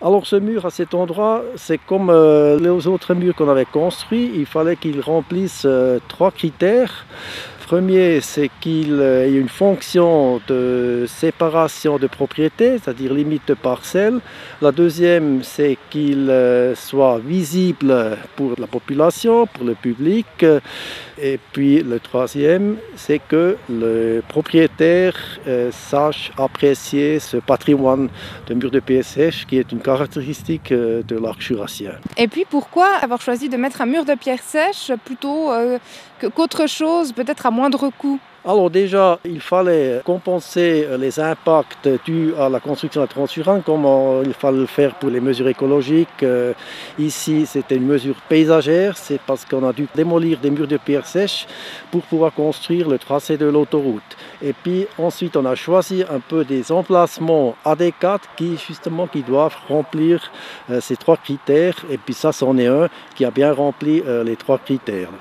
Alors ce mur à cet endroit, c'est comme les autres murs qu'on avait construits, il fallait qu'il remplisse trois critères. Premier, c'est qu'il y ait une fonction de séparation de propriété, c'est-à-dire limite de parcelle. La deuxième, c'est qu'il soit visible pour la population, pour le public. Et puis le troisième, c'est que le propriétaire sache apprécier ce patrimoine de mur de pierre sèche qui est une caractéristique de l'arc jurassien. Et puis pourquoi avoir choisi de mettre un mur de pierre sèche plutôt qu'autre chose, peut-être à moindre coût? Alors déjà, il fallait compenser les impacts dus à la construction de la Transjurane, comme il fallait le faire pour les mesures écologiques. Ici, c'était une mesure paysagère, c'est parce qu'on a dû démolir des murs de pierre sèche pour pouvoir construire le tracé de l'autoroute. Et puis ensuite, on a choisi un peu des emplacements adéquats qui doivent remplir ces trois critères. Et puis ça, c'en est un qui a bien rempli les trois critères.